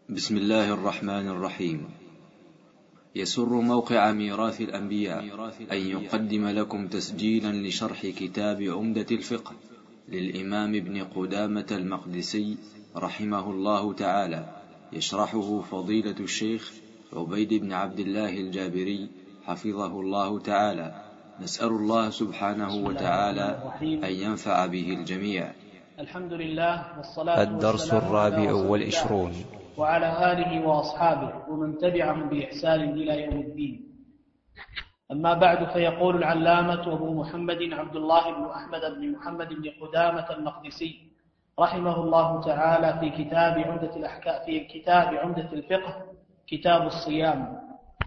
بسم الله الرحمن الرحيم. يسر موقع ميراث الأنبياء أن يقدم لكم تسجيلا لشرح كتاب عمدة الفقه للإمام ابن قدامة المقدسي رحمه الله تعالى، يشرحه فضيلة الشيخ عبيد بن عبد الله الجابري حفظه الله تعالى. نسأل الله سبحانه وتعالى أن ينفع به الجميع. الحمد لله والصلاة الدرس الرابع والعشرون وعلى آله وأصحابه ومن تبعهم بإحسان إلى يوم الدين. أما بعد، فيقول العلامة أبو محمد عبد الله بن أحمد بن محمد بن قدامة المقدسي رحمه الله تعالى في كتاب عمدة الأحكام، في كتاب عمدة الفقه، كتاب الصيام: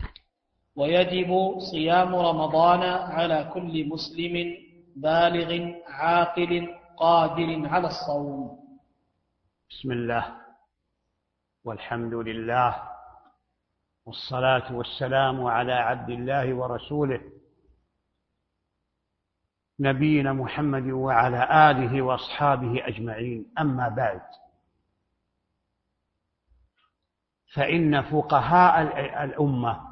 ويجب صيام رمضان على كل مسلم بالغ عاقل قادر على الصوم. بسم الله والحمد لله والصلاة والسلام على عبد الله ورسوله نبينا محمد وعلى آله وأصحابه أجمعين. أما بعد، فإن فقهاء الأمة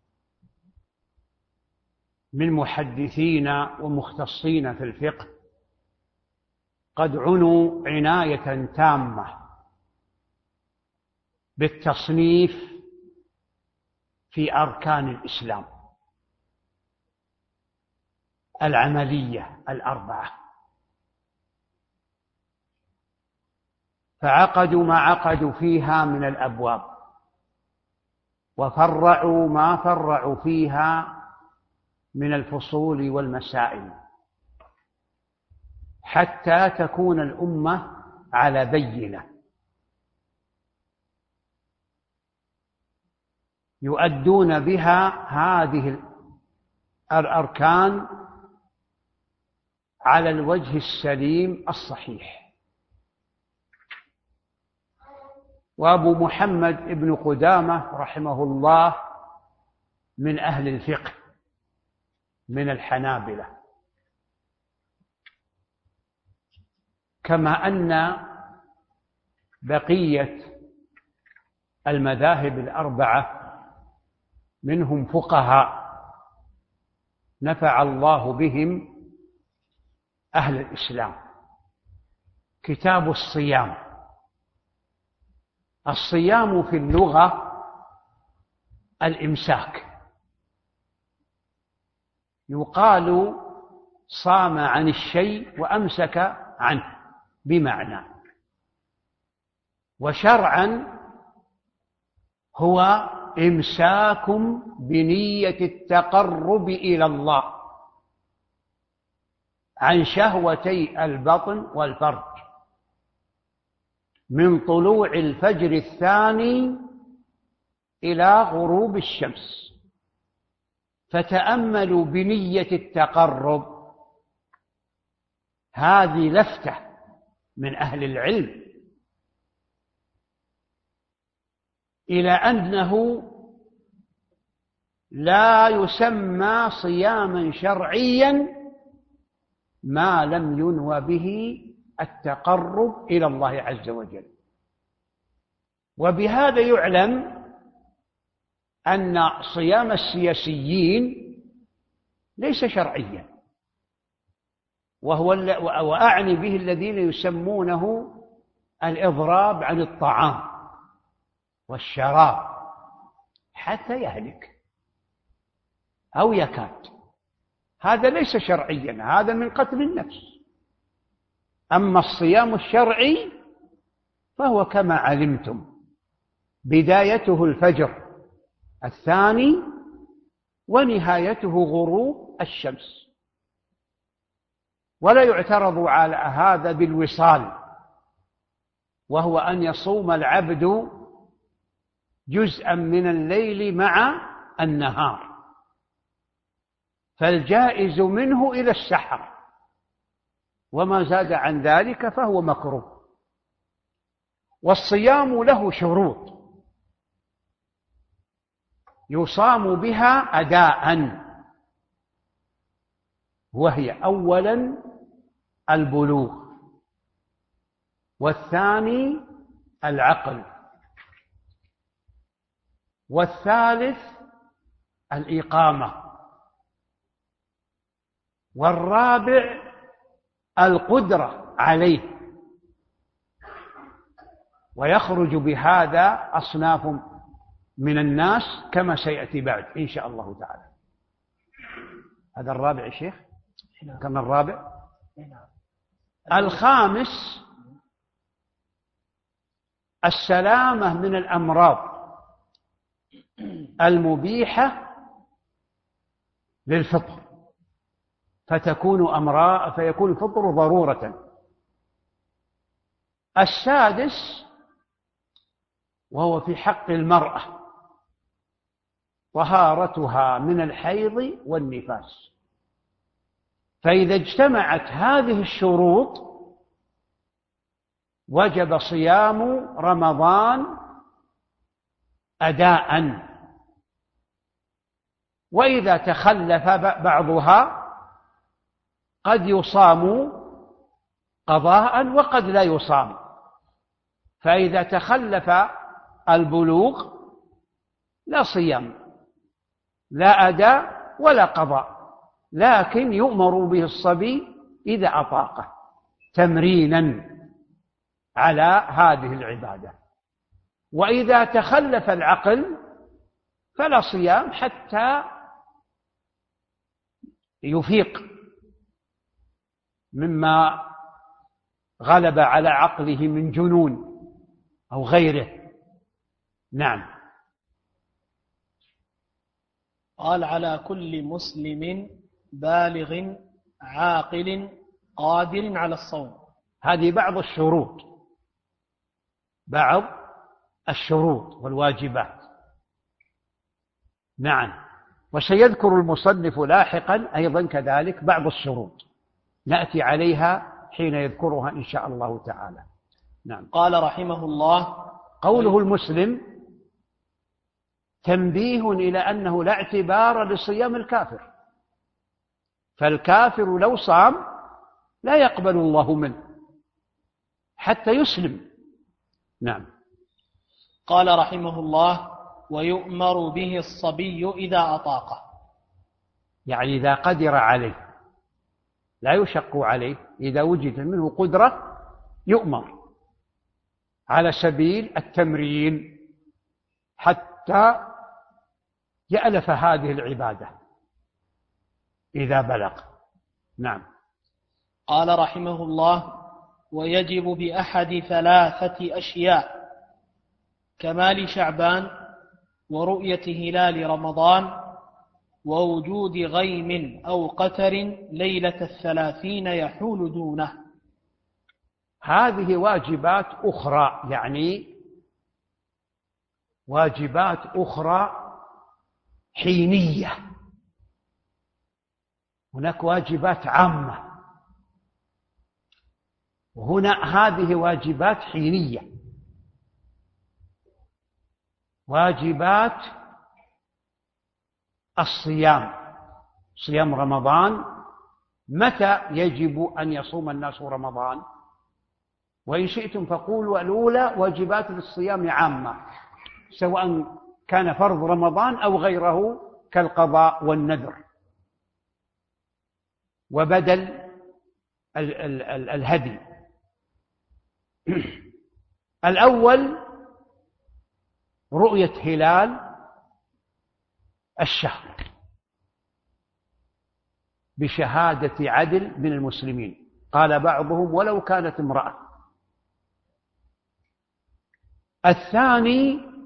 من محدثين ومختصين في الفقه قد عنوا عناية تامة بالتصنيف في أركان الإسلام العملية الأربعة، فعقدوا ما عقدوا فيها من الأبواب، وفرعوا ما فرعوا فيها من الفصول والمسائل، حتى تكون الأمة على بينة يؤدون بها هذه الأركان على الوجه السليم الصحيح. وأبو محمد ابن قدامة رحمه الله من أهل الفقه من الحنابلة، كما أن بقية المذاهب الأربعة منهم فقهاء نفع الله بهم أهل الإسلام. كتاب الصيام. الصيام في اللغة الإمساك، يقال صام عن الشيء وأمسك عنه بمعنى، وشرعا هو إمساك بنية التقرب إلى الله عن شهوتي البطن والفرج من طلوع الفجر الثاني إلى غروب الشمس. فتأملوا بنية التقرب، هذه لفتة من أهل العلم إلى أنه لا يسمى صياما شرعيا ما لم ينوى به التقرب إلى الله عز وجل. وبهذا يعلم أن صيام السياسيين ليس شرعيا، وأعني به الذين يسمونه الإضراب عن الطعام والشراب حتى يهلك أو يكاد، هذا ليس شرعيا، هذا من قتل النفس. أما الصيام الشرعي فهو كما علمتم بدايته الفجر الثاني ونهايته غروب الشمس، ولا يعترض على هذا بالوصال، وهو أن يصوم العبد جزءا من الليل مع النهار، فالجائز منه إلى السحر، وما زاد عن ذلك فهو مكروه. والصيام له شروط يصام بها أداء، وهي أولا البلوغ، والثاني العقل، والثالث الإقامة، والرابع القدرة عليه. ويخرج بهذا أصناف من الناس كما سيأتي بعد إن شاء الله تعالى. هذا الرابع يا شيخ، كم الرابع؟ الخامس السلامة من الأمراض المبيحة للفطر، فيكون الفطر ضرورة. السادس وهو في حق المرأة طهارتها من الحيض والنفاس، فإذا اجتمعت هذه الشروط وجب صيام رمضان أداء، وإذا تخلف بعضها قد يصام قضاء وقد لا يصام. فإذا تخلف البلوغ لا صيام، لا أداء ولا قضاء، لكن يؤمر به الصبي إذا أطاقه تمرينا على هذه العبادة. وإذا تخلف العقل فلا صيام حتى يفيق مما غلب على عقله من جنون أو غيره. نعم. قال: على كل مسلم بالغ عاقل قادر على الصوم. هذه بعض الشروط والواجبات. نعم. وسيذكر المصنف لاحقا أيضا كذلك بعض الشروط نأتي عليها حين يذكرها إن شاء الله تعالى. نعم. قال رحمه الله: قوله المسلم تنبيه إلى أنه لا اعتبار لصيام الكافر، فالكافر لو صام لا يقبل الله منه حتى يسلم. نعم. قال رحمه الله: ويؤمر به الصبي إذا أطاقه، يعني إذا قدر عليه، لا يشق عليه، إذا وجد منه قدرة يؤمر على سبيل التمرين حتى يألف هذه العبادة إذا بلغ. نعم. قال رحمه الله: ويجب بأحد 3 أشياء: كمال شعبان، ورؤية هلال رمضان، ووجود غيم أو قتر ليلة 30 يحول دونه. هذه واجبات أخرى، يعني واجبات أخرى حينية. هناك واجبات عامة، وهنا هذه واجبات حينية، واجبات الصيام، صيام رمضان. متى يجب أن يصوم الناس رمضان؟ وإن شئتم فقولوا الأولى واجبات الصيام عامة، سواء كان فرض رمضان أو غيره كالقضاء والنذر وبدل الهدي. الأول رؤية هلال الشهر بشهادة عدل من المسلمين، قال بعضهم ولو كانت امرأة. الثاني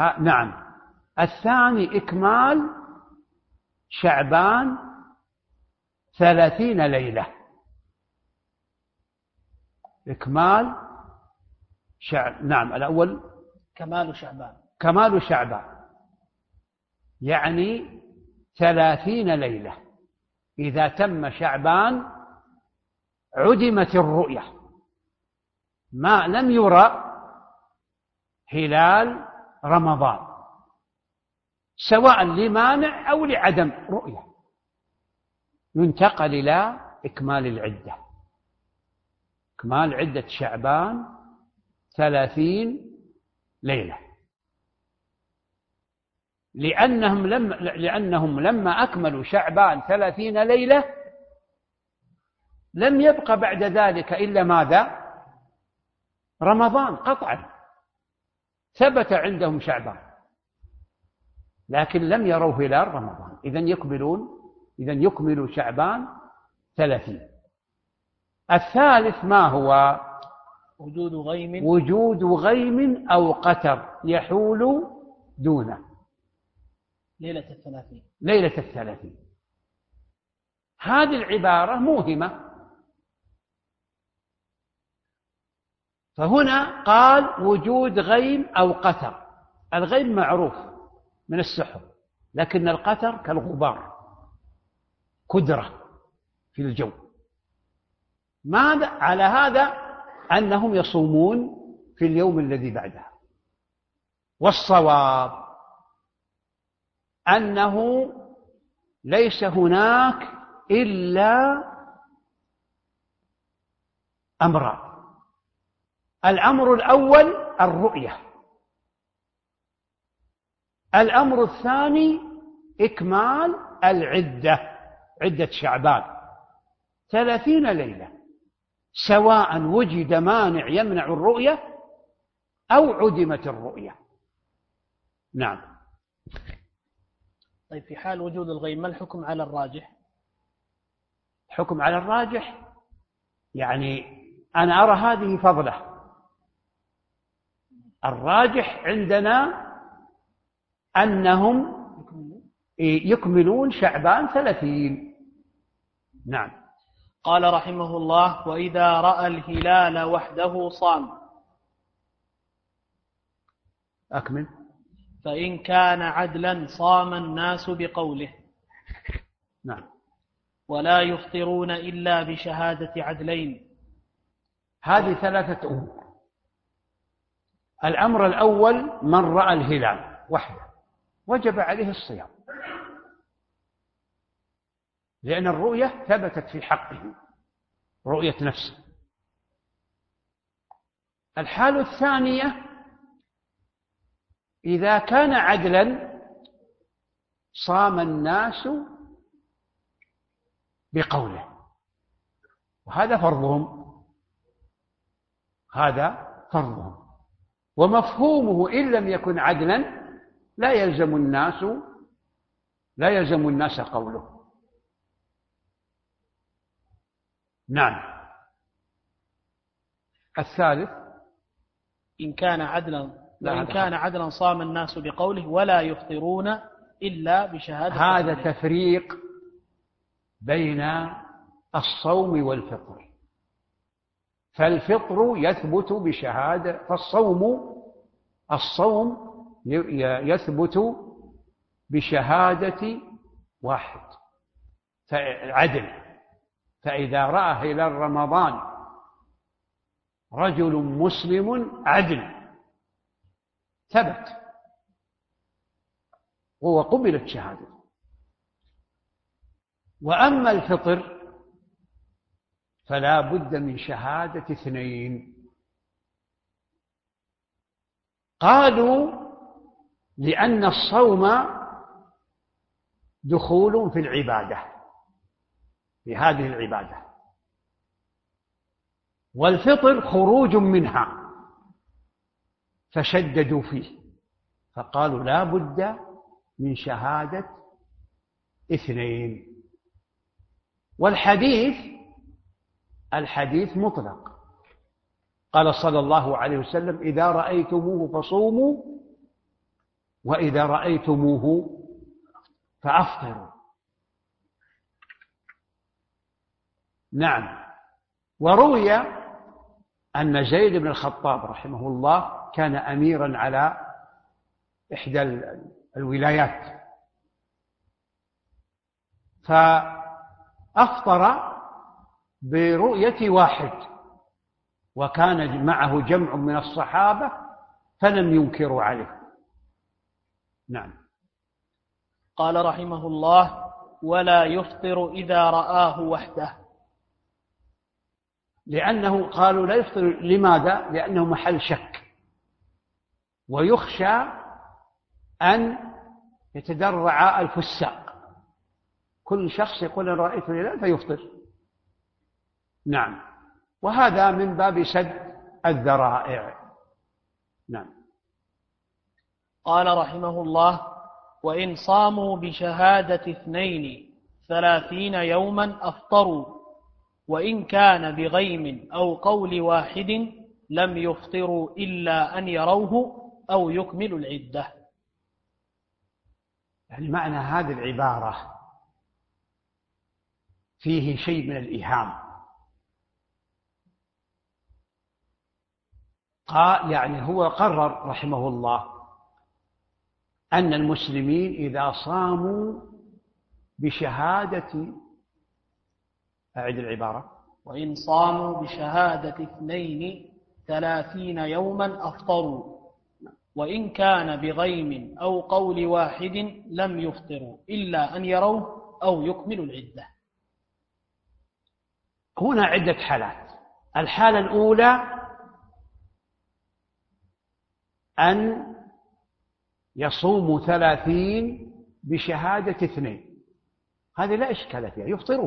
الثاني إكمال شعبان 30 ليلة. إكمال الأول كمال شعبان يعني 30 ليلة. إذا تم شعبان عدمت الرؤية، ما لم يرى هلال رمضان، سواء لمانع أو لعدم رؤية، ينتقل إلى إكمال العدة. إكمال عدة شعبان 30 ليلة. لأنهم لما أكملوا شعبان 30 ليلة لم يبق بعد ذلك إلا ماذا؟ رمضان قطعا، ثبت عندهم شعبان لكن لم يروا هلال رمضان، إذن يكملوا شعبان 30. الثالث ما هو؟ وجود غيم أو قتر يحول دونه ليلة 30. هذه العبارة موهمة، فهنا قال وجود غيم أو قتر. الغيم معروف من السحب، لكن القتر كالغبار، كدرة في الجو. ماذا على هذا؟ أنهم يصومون في اليوم الذي بعدها. والصواب أنه ليس هناك إلا أمران. الأمر الأول الرؤية، الأمر الثاني إكمال عدة شعبان 30 ليلة، سواء وجد مانع يمنع الرؤية أو عدمت الرؤية. نعم. طيب في حال وجود الغيم ما الحكم على الراجح؟ حكم على الراجح يعني أنا أرى هذه فضلة. الراجح عندنا أنهم يكملون شعبان 30. نعم. قال رحمه الله: وإذا رأى الهلال وحده صام. أكمل. فإن كان عدلا صام الناس بقوله. نعم. ولا يفطرون إلا بشهادة عدلين. هذه 3 أمور. الأمر الأول من رأى الهلال وحده وجب عليه الصيام، لأن الرؤية ثبتت في حقه، رؤية نفسه. الحالة الثانية إذا كان عدلا صام الناس بقوله، وهذا فرضهم، ومفهومه إن لم يكن عدلا لا يلزم الناس قوله. نعم. الثالث إن كان عدلا صام الناس بقوله ولا يفطرون إلا بشهادة. هذا تفريق بين الصوم والفطر، فالفطر يثبت بشهادة، الصوم يثبت بشهادة واحد عدل. فإذا رأى هلال رمضان رجل مسلم عدل ثبت وقبلت شهادته. وأما الفطر فلا بد من شهادة 2. قالوا لأن الصوم دخول في العبادة، في هذه العبادة، والفطر خروج منها، فشددوا فيه فقالوا لا بد من شهادة 2. والحديث مطلق، قال صلى الله عليه وسلم: إذا رأيتموه فصوموا وإذا رأيتموه فأفطروا. نعم. وروي أن زيد بن الخطاب رحمه الله كان أميرا على إحدى الولايات، فأفطر برؤية واحد، وكان معه جمع من الصحابة فلم ينكروا عليه. نعم. قال رحمه الله: ولا يفطر إذا رآه وحده. لأنه قالوا لا يفطر. لماذا؟ لأنه محل شك، ويخشى أن يتدرع الفساق، كل شخص يقول أنا رأيت الهلال فيفطر. نعم، وهذا من باب سد الذرائع. نعم. قال رحمه الله: وإن صاموا بشهادة 32 يوما أفطروا، وإن كان بغيم أو قول واحد لم يفطروا إلا أن يروه أو يكملوا العدة. يعني معنى هذه العبارة فيه شيء من الإيهام. قال يعني هو قرر رحمه الله أن المسلمين إذا صاموا بشهادة، أعد العبارة، وإن صاموا بشهادة 32 يوما أفطروا، وإن كان بغيم أو قول واحد لم يفطروا إلا أن يروه أو يكملوا العدة. هنا عدة حالات. الحالة الأولى أن يصوموا 30 بشهادة 2، هذه لا إشكال فيها، يفطروا،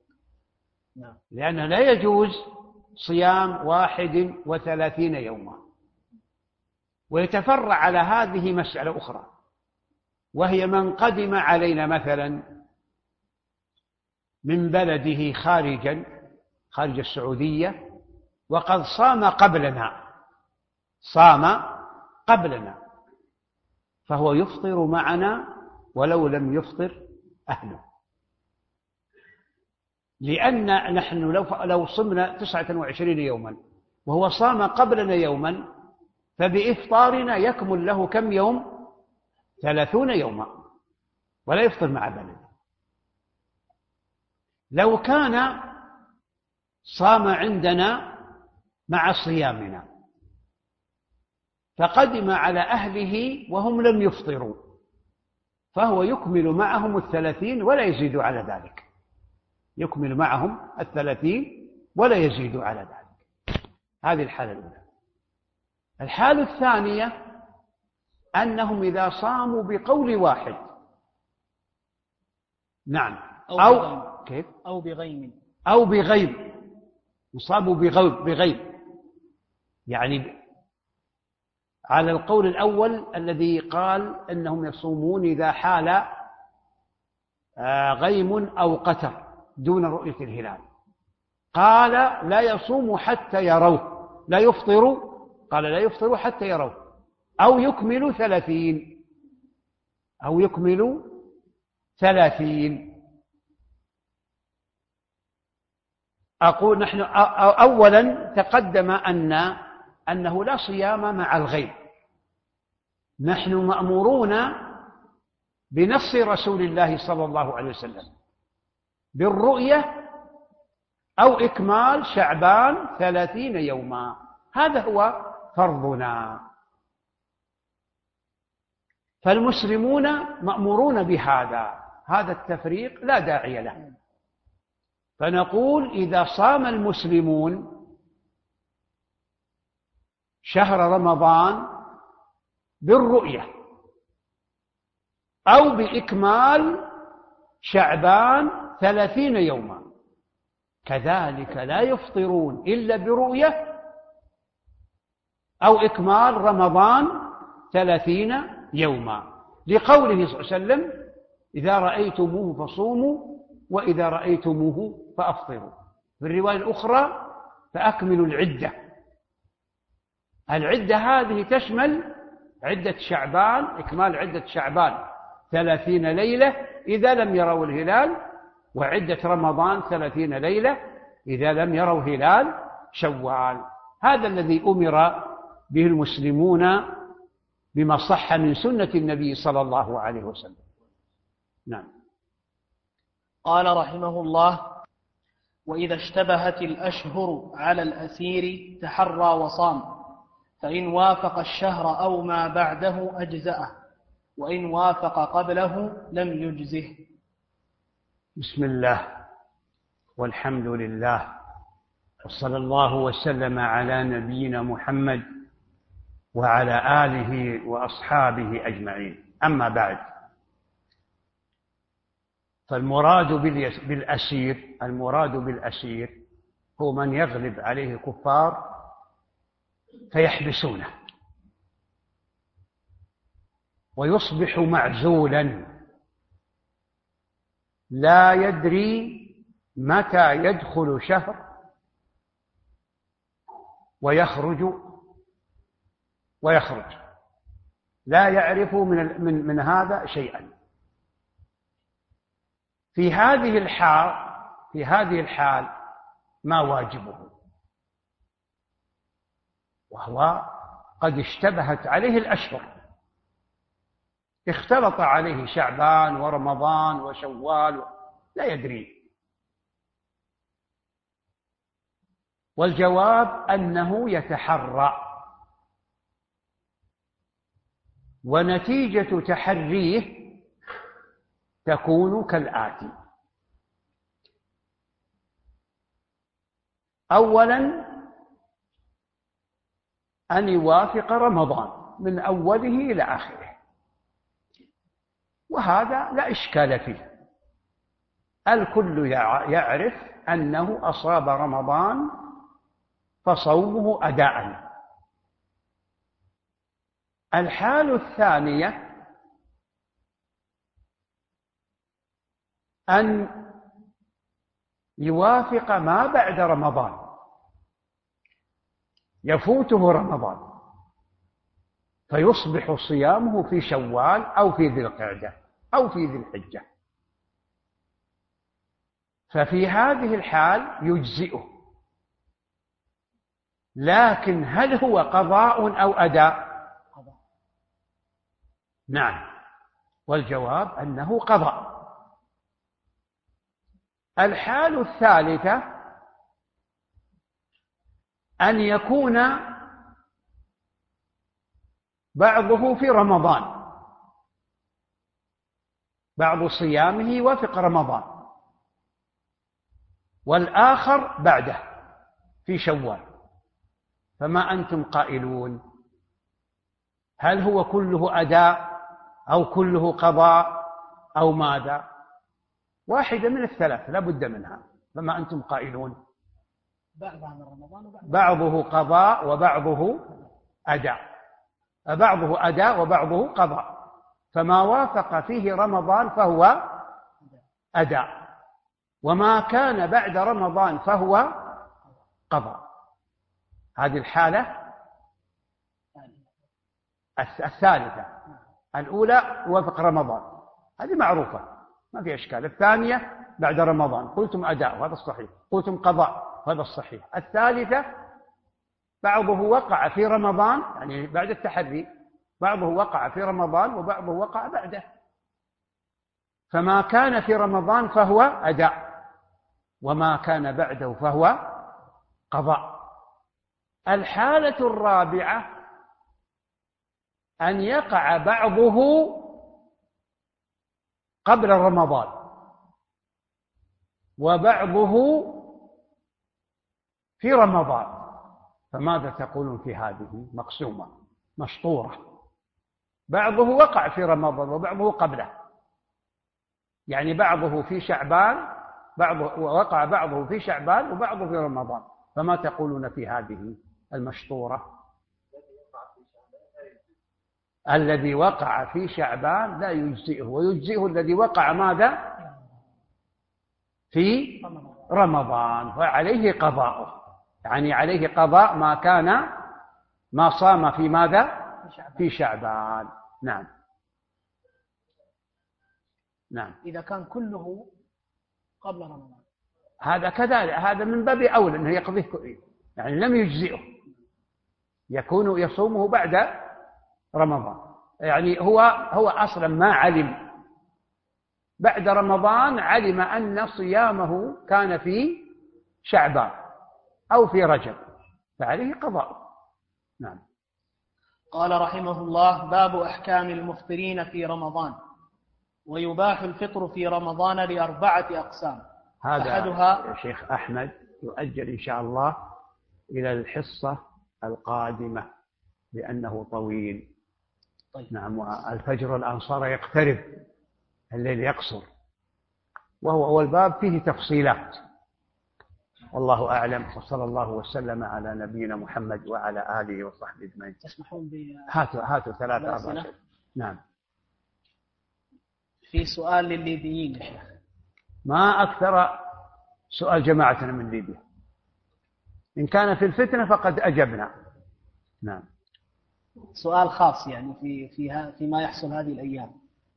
لأنه لا يجوز صيام 31 يوما. ويتفرع على هذه مسألة أخرى، وهي من قدم علينا مثلا من بلده خارج السعودية وقد صام قبلنا، فهو يفطر معنا ولو لم يفطر أهله، لأن نحن لو صمنا 29 يوما وهو صام قبلنا يوما فبإفطارنا يكمل له كم يوم؟ 30 يوما، ولا يفطر مع بلده. لو كان صام عندنا مع صيامنا فقدم على أهله وهم لم يفطروا، فهو يكمل معهم 30 ولا يزيد على ذلك، يكمل معهم 30 ولا يزيد على ذلك. هذه الحالة الأولى. الحالة الثانية أنهم إذا صاموا بقول واحد، نعم، أو بغيم، يصابوا بغيم، يعني على القول الأول الذي قال أنهم يصومون إذا حال غيم أو قتر دون رؤية الهلال، قال لا يصوموا حتى يروه، لا يفطروا، قال لا يفطروا حتى يروه، أو يكملوا 30. أقول نحن أولا تقدم أنه لا صيام مع الغيب، نحن مأمورون بنص رسول الله صلى الله عليه وسلم بالرؤية أو إكمال شعبان 30 يوما، هذا هو فرضنا، فالمسلمون مأمورون بهذا، هذا التفريق لا داعي له. فنقول إذا صام المسلمون شهر رمضان بالرؤية أو بإكمال شعبان 30 يوما كذلك لا يفطرون إلا برؤية أو إكمال رمضان 30 يوما، لقوله صلى الله عليه وسلم: إذا رأيتموه فصوموا وإذا رأيتموه فأفطروا. في الرواية الأخرى: فأكملوا العدة. العدة هذه تشمل عدة شعبان، إكمال عدة شعبان 30 ليلة إذا لم يروا الهلال، وعدة رمضان 30 ليلة إذا لم يروا هلال شوال. هذا الذي أمر به المسلمون بما صح من سنة النبي صلى الله عليه وسلم. نعم. قال رحمه الله: وإذا اشتبهت الأشهر على الأسير تحرى وصام، فإن وافق الشهر أو ما بعده أجزأه، وإن وافق قبله لم يجزه. بسم الله والحمد لله، وصلى الله وسلم على نبينا محمد وعلى آله وأصحابه أجمعين. أما بعد، فالمراد بالأسير هو من يغلب عليه كفار فيحبسونه ويصبح معزولا لا يدري متى يدخل شهر ويخرج لا يعرف من هذا شيئا. في هذه الحال ما واجبه؟ وهو قد اشتبهت عليه الأشهر، اختلط عليه شعبان ورمضان وشوال لا يدري. والجواب أنه يتحرى، ونتيجة تحريه تكون كالآتي: أولا أن يوافق رمضان من أوله إلى آخره، وهذا لا إشكال فيه، الكل يعرف أنه أصاب رمضان فصومه أداء. الحال الثانية أن يوافق ما بعد رمضان، يفوته رمضان فيصبح صيامه في شوال أو في ذي القعدة أو في ذي الحجة، ففي هذه الحال يجزئه. لكن هل هو قضاء أو أداء؟ نعم، والجواب أنه قضاء. الحال الثالثة أن يكون بعضه في رمضان، بعض صيامه يوافق رمضان، والآخر بعده في شوال، فما أنتم قائلون؟ هل هو كله أداء أو كله قضاء أو ماذا؟ واحدة من الثلاث لا بد منها، فما أنتم قائلون؟ بعضه قضاء وبعضه أداء، بعضه أداء وبعضه قضاء، فما وافق فيه رمضان فهو أداء، وما كان بعد رمضان فهو قضاء. هذه الحالة الثالثة. الأولى وفق رمضان، هذه معروفة ما في إشكال. الثانية بعد رمضان، قلتم أداء وهذا الصحيح، قلتم قضاء وهذا الصحيح. الثالثة بعضه وقع في رمضان، يعني بعد التحري، بعضه وقع في رمضان وبعضه وقع بعده، فما كان في رمضان فهو أداء، وما كان بعده فهو قضاء. الحالة الرابعة أن يقع بعضه قبل رمضان وبعضه في رمضان، فماذا تقولون في هذه؟ مقسومة مشطورة، بعضه وقع في رمضان وبعضه قبله، يعني بعضه في شعبان، وقع بعضه في شعبان وبعضه في رمضان، فما تقولون في هذه المشطورة؟ الذي وقع في شعبان لا يجزئه، ويجزئه الذي وقع ماذا؟ في رمضان، وعليه قضاءه، يعني عليه قضاء ما صام في ماذا؟ في شعبان. نعم. نعم. إذا كان كله قبل رمضان هذا كذلك، هذا من باب أولى أنه يقضيه، يعني لم يجزئه، يكون يصومه بعد رمضان، يعني هو أصلا ما علم بعد رمضان، علم أن صيامه كان في شعبان أو في رجب، فعليه قضاء. نعم. قال رحمه الله: باب أحكام المفطرين في رمضان. ويباح الفطر في رمضان ل4 أقسام. هذا أحدها يا شيخ أحمد يؤجل إن شاء الله إلى الحصة القادمة لأنه طويل. طيب. نعم. والفجر الآن صار يقترب، الليل يقصر. وهو الباب فيه تفصيلات. والله أعلم، وصلى الله وسلم على نبينا محمد وعلى آله وصحبه أجمعين. تسمحون هاتوا 3-4. نعم. في سؤال للليبيين يا شيخ. ما أكثر سؤال جماعتنا من ليبيا، إن كان في الفتنة فقد أجبنا. نعم. سؤال خاص يعني فيما يحصل هذه الأيام.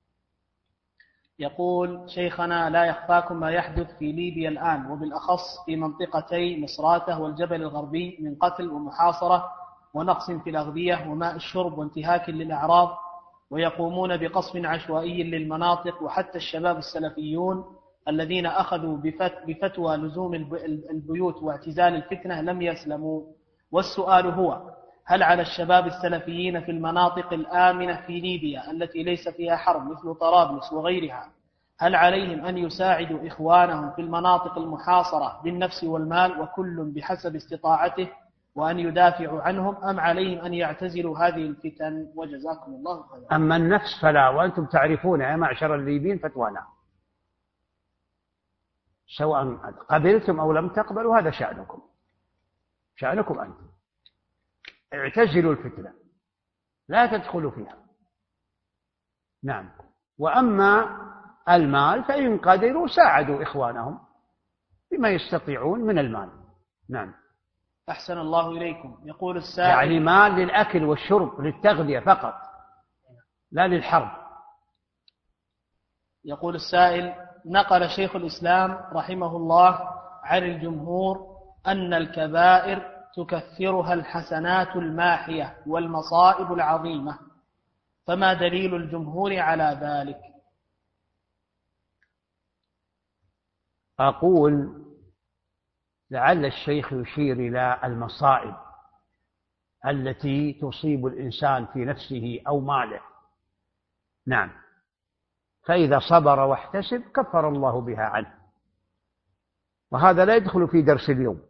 يقول شيخنا: لا يخفاكم ما يحدث في ليبيا الآن، وبالأخص في منطقتي مصراتة والجبل الغربي، من قتل ومحاصرة ونقص في الأغذية وماء الشرب وانتهاك للأعراض، ويقومون بقصف عشوائي للمناطق، وحتى الشباب السلفيون الذين أخذوا بفتوى لزوم البيوت واعتزال الفتنة لم يسلموا. والسؤال هو: هل على الشباب السلفيين في المناطق الآمنة في ليبيا التي ليس فيها حرب مثل طرابلس وغيرها، هل عليهم أن يساعدوا إخوانهم في المناطق المحاصرة بالنفس والمال وكل بحسب استطاعته وأن يدافعوا عنهم، أم عليهم أن يعتزلوا هذه الفتن؟ وجزاكم الله خيرا. أما النفس فلا، وأنتم تعرفون يا معشر الليبيين فتوانا، سواء قبلتم أو لم تقبلوا، هذا شأنكم أنتم. اعتزلوا الفتنة، لا تدخلوا فيها. نعم. وأما المال فإن قدروا ساعدوا إخوانهم بما يستطيعون من المال. نعم. أحسن الله إليكم. يقول السائل: يعني مال للأكل والشرب للتغذية فقط، لا للحرب. يقول السائل: نقل شيخ الإسلام رحمه الله عن الجمهور أن الكبائر تكفرها الحسنات الماحية والمصائب العظيمة، فما دليل الجمهور على ذلك؟ أقول لعل الشيخ يشير إلى المصائب التي تصيب الإنسان في نفسه أو ماله. نعم. فإذا صبر واحتسب كفر الله بها عنه، وهذا لا يدخل في درس اليوم.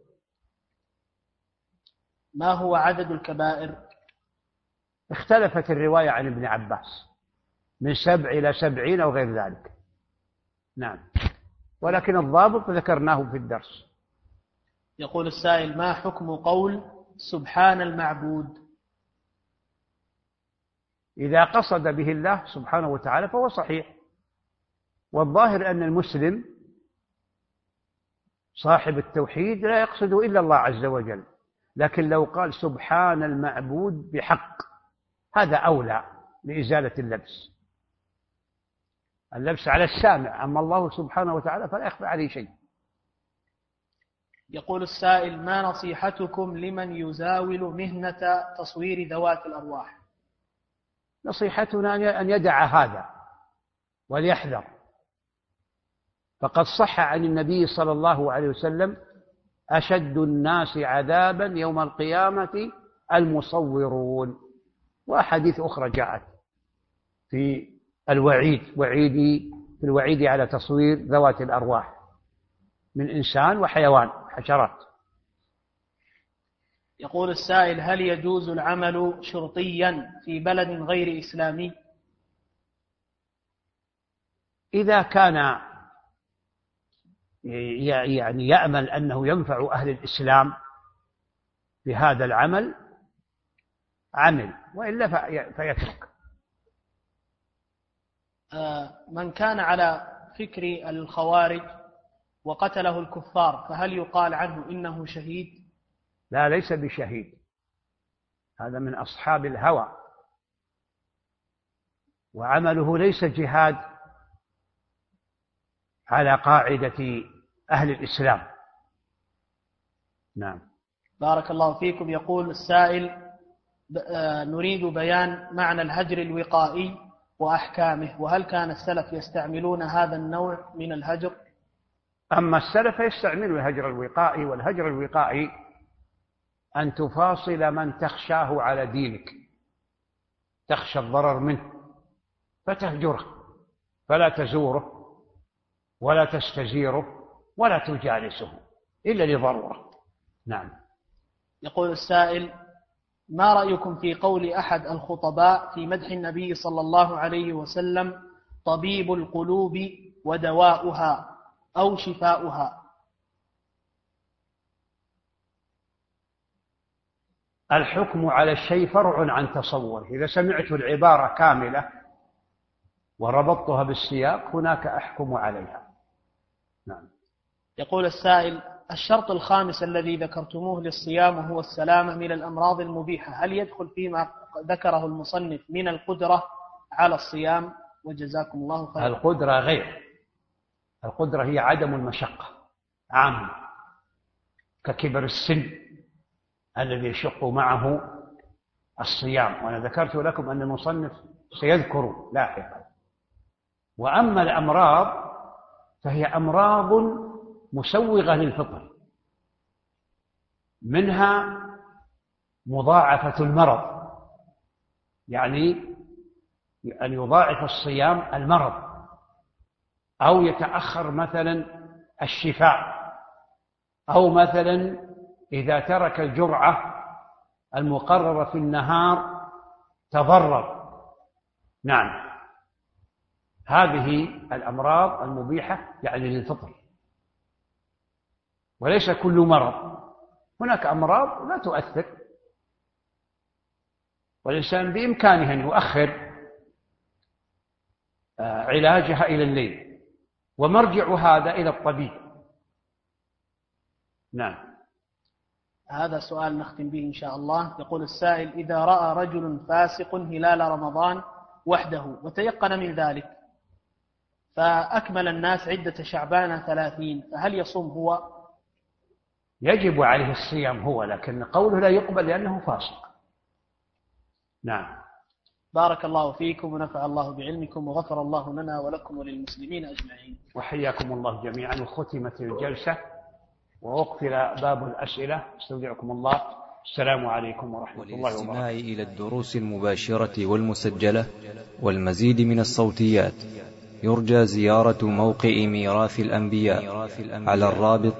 ما هو عدد الكبائر؟ اختلفت الرواية عن ابن عباس من 7 إلى 70 أو غير ذلك. نعم. ولكن الضابط ذكرناه في الدرس. يقول السائل: ما حكم قول سبحان المعبود؟ إذا قصد به الله سبحانه وتعالى فهو صحيح، والظاهر أن المسلم صاحب التوحيد لا يقصد إلا الله عز وجل، لكن لو قال سبحان المعبود بحق هذا أولى لإزالة اللبس على السامع، أما الله سبحانه وتعالى فلا يخفى عليه شيء. يقول السائل: ما نصيحتكم لمن يزاول مهنة تصوير ذوات الأرواح؟ نصيحتنا أن يدع هذا وليحذر، فقد صح عن النبي صلى الله عليه وسلم: أشد الناس عذابا يوم القيامة المصورون. وأحاديث أخرى جاءت في الوعيد على تصوير ذوات الأرواح من إنسان وحيوان حشرات. يقول السائل: هل يجوز العمل شرطيا في بلد غير إسلامي؟ إذا كان يعني يأمل أنه ينفع أهل الإسلام بهذا العمل عمل، وإلا فيترك. من كان على فكر الخوارج وقتله الكفار فهل يقال عنه إنه شهيد؟ لا، ليس بشهيد، هذا من أصحاب الهوى، وعمله ليس جهاد على قاعدة أهل الإسلام. نعم. بارك الله فيكم. يقول السائل: نريد بيان معنى الهجر الوقائي وأحكامه، وهل كان السلف يستعملون هذا النوع من الهجر؟ أما السلف يستعملون الهجر الوقائي، والهجر الوقائي أن تفاصل من تخشاه على دينك، تخشى الضرر منه فتهجره، فلا تزوره ولا تستزيره ولا تجالسه إلا لضرورة. نعم. يقول السائل: ما رأيكم في قول أحد الخطباء في مدح النبي صلى الله عليه وسلم: طبيب القلوب ودواؤها، أو شفاؤها؟ الحكم على الشيء فرع عن تصوره. إذا سمعت العبارة كاملة وربطتها بالسياق هناك أحكم عليها. نعم. يقول السائل: الشرط الخامس الذي ذكرتموه للصيام وهو السلامة من الأمراض المبيحة، هل يدخل فيما ذكره المصنف من القدرة على الصيام؟ وجزاكم الله خيرا. القدرة غير، القدرة هي عدم المشقة عامة، ككبر السن الذي يشق معه الصيام، وأنا ذكرت لكم أن المصنف سيذكر لاحقا. وأما الأمراض فهي أمراض مسوغة للفطر، منها مضاعفة المرض، يعني أن يضاعف الصيام المرض، أو يتأخر مثلا الشفاء، أو مثلا إذا ترك الجرعة المقررة في النهار تضرر. نعم، هذه الأمراض المبيحة يعني للفطر، وليس كل مرض. هناك أمراض لا تؤثر والإنسان بإمكانه أن يؤخر علاجها إلى الليل، ومرجع هذا إلى الطبيب. نعم. هذا سؤال نختم به إن شاء الله. يقول السائل: إذا رأى رجل فاسق هلال رمضان وحده وتيقن من ذلك، فأكمل الناس عدة شعبان 30، فهل يصوم هو؟ يجب عليه الصيام هو، لكن قوله لا يقبل لأنه فاسق. نعم. بارك الله فيكم ونفع الله بعلمكم وغفر الله لنا ولكم وللمسلمين أجمعين. وحياكم الله جميعا. وختمت الجلسة وأقفل باب الأسئلة. استودعكم الله. السلام عليكم ورحمة الله وبركاته. والاستماع إلى الدروس المباشرة والمسجلة والمزيد من الصوتيات يرجى زيارة موقع ميراث الأنبياء على الرابط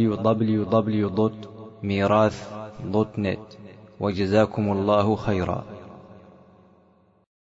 www.mirath.net. وجزاكم الله خيرا.